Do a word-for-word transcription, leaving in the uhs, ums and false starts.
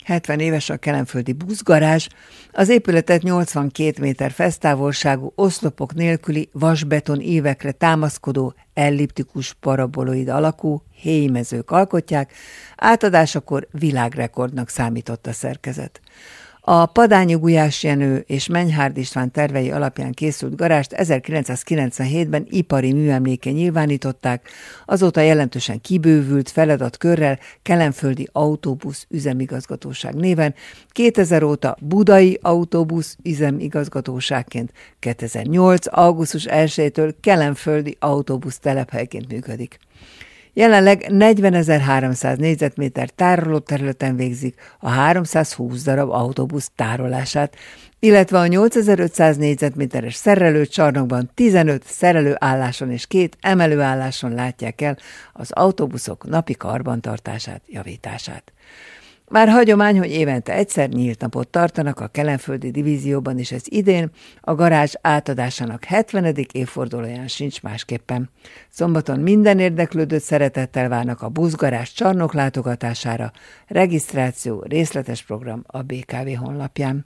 hetven éves a kelenföldi buszgarázs, az épületet nyolcvankét méter fesztávolságú, oszlopok nélküli vasbeton ívekre támaszkodó elliptikus paraboloid alakú héjmezők alkotják, átadásakor világrekordnak számított a szerkezet. A Padányi Gulyás Jenő és Menyhárd István tervei alapján készült garást ezerkilencszázkilencvenhétben ipari műemlékké nyilvánították, azóta jelentősen kibővült feladatkörrel Kelenföldi Autóbusz Üzemigazgatóság néven, kétezer óta Budai Autóbusz Üzemigazgatóságként, kétezer-nyolc. augusztus elsejétől Kelenföldi Autóbusz telephelyként működik. Jelenleg negyvenezer-háromszáz négyzetméter tárolóterületen végzik a háromszázhúsz darab autóbusz tárolását, illetve a nyolcezer-ötszáz négyzetméteres szerelőcsarnokban tizenöt szerelőálláson és két emelőálláson látják el az autóbuszok napi karbantartását, javítását. Már hagyomány, hogy évente egyszer nyílt napot tartanak a kelenföldi divízióban, és ez idén a garázs átadásának hetvenedik évfordulóján sincs másképpen. Szombaton minden érdeklődőt szeretettel várnak a buszgarázs csarnok látogatására, regisztráció, részletes program a bé ká vé honlapján.